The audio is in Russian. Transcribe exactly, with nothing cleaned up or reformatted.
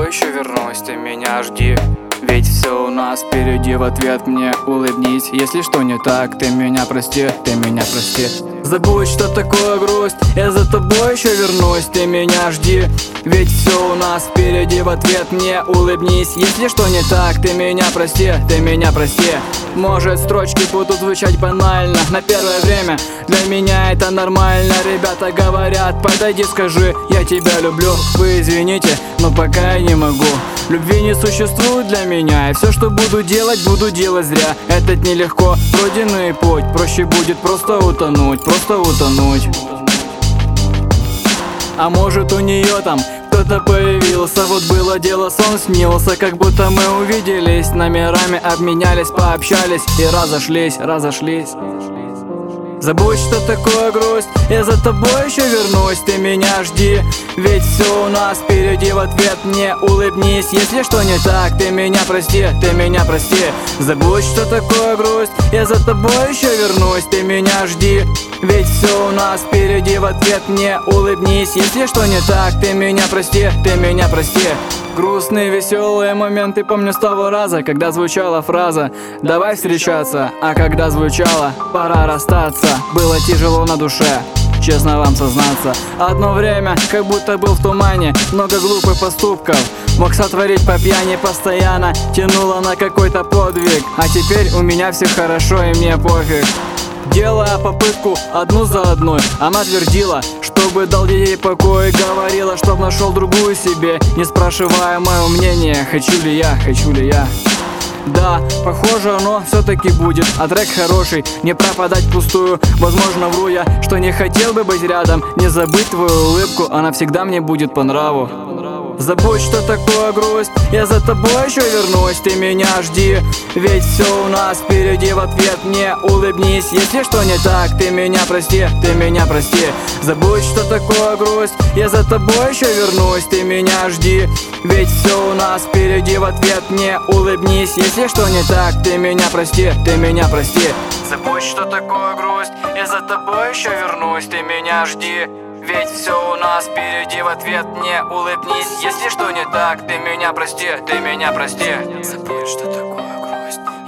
еще вернусь, ты меня жди. Ведь все у нас впереди, в ответ мне улыбнись. Если что не так, ты меня прости, ты меня прости. Забудь, что такое грусть, я за тобой еще вернусь, ты меня жди. Ведь все у нас впереди, в ответ мне улыбнись. Если что не так, ты меня прости, ты меня прости. Может, строчки будут звучать банально на первое время, для меня это нормально. Ребята говорят, подойди, скажи, я тебя люблю. Вы извините, но пока я не могу. Любви не существует для меня, и все, что буду делать, буду делать зря. Это нелегко, пройденный путь, проще будет просто утонуть, просто утонуть. А может, у нее там кто-то появился, вот было дело, сон снился, как будто мы увиделись, номерами обменялись, пообщались и разошлись, разошлись. Забудь, что такое грусть, я за тобой еще вернусь, ты меня жди. Ведь все у нас впереди, в ответ мне улыбнись. Если что не так, ты меня прости, ты меня прости. Забудь, что такое грусть, я за тобой еще вернусь, ты меня жди. Ведь все у нас впереди, в ответ мне улыбнись. Если что не так, ты меня прости, ты меня прости. Грустные, веселые моменты помню с того раза, когда звучала фраза «давай встречаться», а когда звучала «пора расстаться», было тяжело на душе, честно вам сознаться. Одно время, как будто был в тумане, много глупых поступков мог сотворить по пьяни, постоянно тянуло на какой-то подвиг. А теперь у меня все хорошо и мне пофиг. Делая попытку одну за одной, она твердила, чтобы дал ей покой, говорила, чтоб нашел другую себе, не спрашивая мое мнение, хочу ли я, хочу ли я. Да, похоже, оно все-таки будет, а трек хороший, не пропадать впустую. Возможно, вру я, что не хотел бы быть рядом, не забыть твою улыбку, она всегда мне будет по нраву. Забудь, что такое грусть, я за тобой еще вернусь, ты меня жди. Ведь все у нас впереди, в ответ мне улыбнись. Если что не так, ты меня прости, ты меня прости. Забудь, что такое грусть, я за тобой еще вернусь, ты меня жди. Ведь все у нас впереди, в ответ мне улыбнись. Если что не так, ты меня прости, ты меня прости. Забудь, что такое грусть, я за тобой еще вернусь, ты меня жди. Ведь все у нас впереди, в ответ мне улыбнись. Если что не так, ты меня прости, ты меня прости. Забудь, что такое грусть.